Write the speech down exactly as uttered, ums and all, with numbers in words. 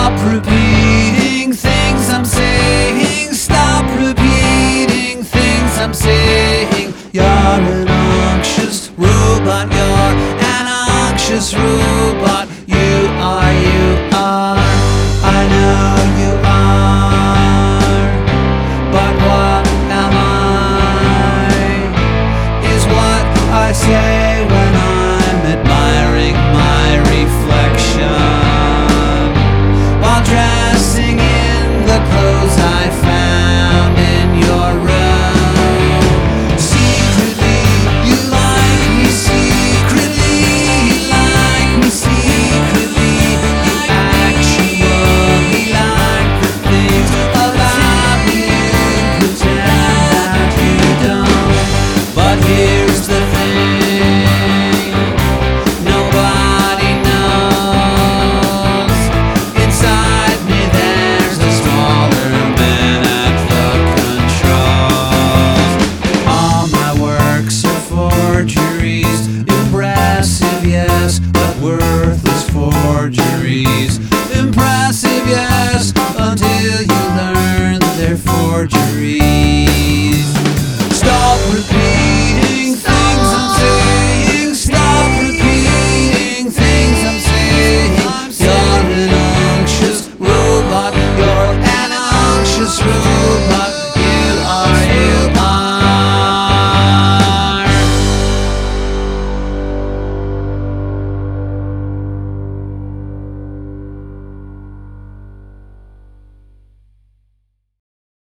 Stop repeating things I'm saying. Stop repeating things I'm saying. You're an anxious robot. You're an anxious robot. You are, you are. I know you are. But what am I? Is what I say when I'm admiring my reflection while dressing in the clothes I found in your room. Secretly, you like me. Secretly, you like me. Secretly, you actually like the things about you. Pretend that you don't. But here's the thing, nobody knows. Inside me there's a smaller man at the controls. All my works are forgeries, impressive, yes, but we're